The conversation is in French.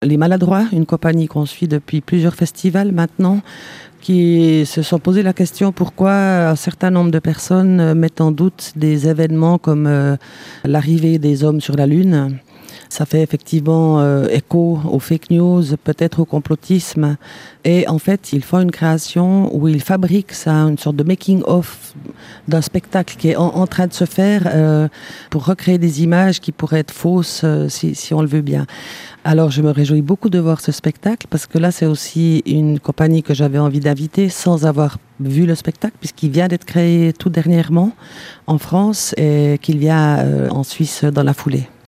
Les Maladroits, une compagnie qu'on suit depuis plusieurs festivals maintenant, qui se sont posé la question pourquoi un certain nombre de personnes mettent en doute des événements comme l'arrivée des hommes sur la Lune. Ça fait effectivement écho aux fake news, peut-être au complotisme. Et en fait, ils font une création où ils fabriquent ça, une sorte de making-of d'un spectacle qui est en train de se faire pour recréer des images qui pourraient être fausses si on le veut bien. Alors, je me réjouis beaucoup de voir ce spectacle parce que là, c'est aussi une compagnie que j'avais envie d'inviter sans avoir vu le spectacle puisqu'il vient d'être créé tout dernièrement en France et qu'il vient en Suisse dans la foulée.